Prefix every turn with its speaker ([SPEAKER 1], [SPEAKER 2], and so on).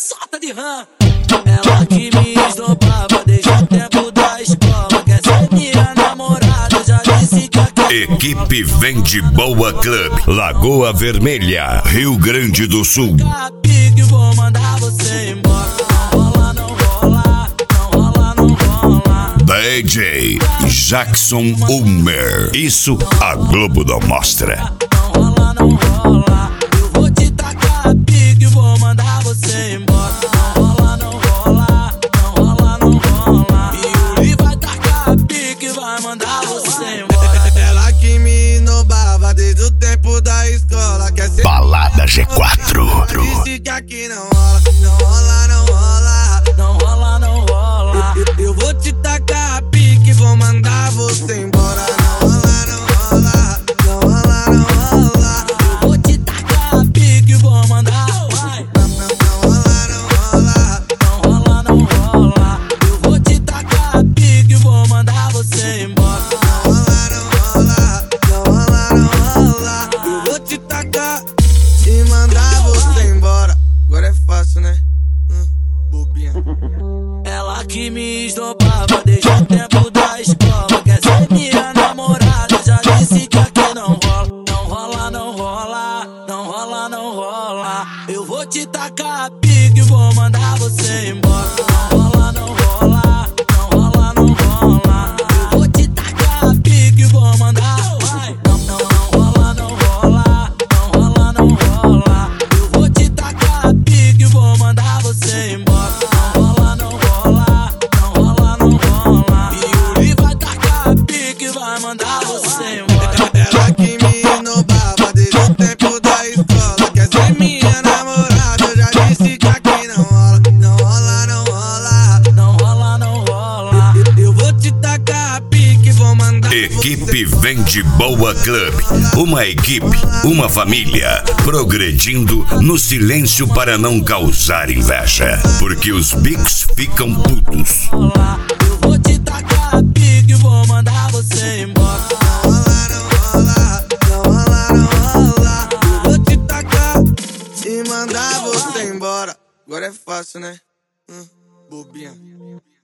[SPEAKER 1] solta de rã. Ela que me esnobava desde o tempo da escola. Quer ser minha namorada, já disse que aqui.
[SPEAKER 2] Equipe Vende Boa Club, Lagoa Vermelha, Rio Grande do Sul.
[SPEAKER 1] Que vou mandar você embora. Não rola, não rola, não rola, não rola.
[SPEAKER 2] DJ Jackson Ulmer, isso a Globo não mostra.
[SPEAKER 1] Não rola, não rola. Eu vou te tacar pique, vou mandar você embora. Não rola, não rola, não rola, não rola. E o Li vai tacar pique, vai mandar você embora.
[SPEAKER 3] Ela que me inobava desde o tempo da escola. Quer ser
[SPEAKER 2] Balada G4.
[SPEAKER 3] disse que aqui não rola, não rola, não rola.
[SPEAKER 1] Não rola, não rola.
[SPEAKER 3] Eu vou te tacar pique, vou mandar você embora. Não rola, não rola, não rola, não rola.
[SPEAKER 1] Eu vou te tacar pique, vou mandar. Vai.
[SPEAKER 3] Não rola, não rola.
[SPEAKER 1] Não rola, não rola. Eu vou te tacar pique, vou mandar você embora.
[SPEAKER 3] Não rola, não rola, não rola, não rola. Eu vou te tacar e mandar você embora. Agora é fácil, né? Bobinha.
[SPEAKER 1] Ela que me esnobava desde o tempo da escola. Quer ser minha namorada, já disse que aqui não rola. Não rola, não rola, não rola, não rola. Eu vou te tacar pique, vou mandar você embora. Não rola, não rola, não rola, não rola. Eu vou te tacar pique, vou mandar. Vai. Não rola, não rola, não rola, não rola. Eu vou te tacar pique, vou mandar você embora. Não rola, não rola, não rola, não rola. E o Li vai tacar pique, vai mandar você embora.
[SPEAKER 3] Ela que me inobava desde o tempo da escola. Quer ser minha namorada, eu já disse que aqui não rola. Não rola, não rola.
[SPEAKER 1] Não rola, não rola.
[SPEAKER 3] Eu vou te tacar pique, vou mandar.
[SPEAKER 2] Equipe Vende Boa Club, uma equipe, uma família, progredindo no silêncio para não causar inveja, porque os bicos ficam putos.
[SPEAKER 1] Eu vou te tacar pique, vou mandar você embora.
[SPEAKER 3] Não rola, não rola, não rola, não rola. Eu vou te tacar e mandar você embora. Agora é fácil, né? Bobinha.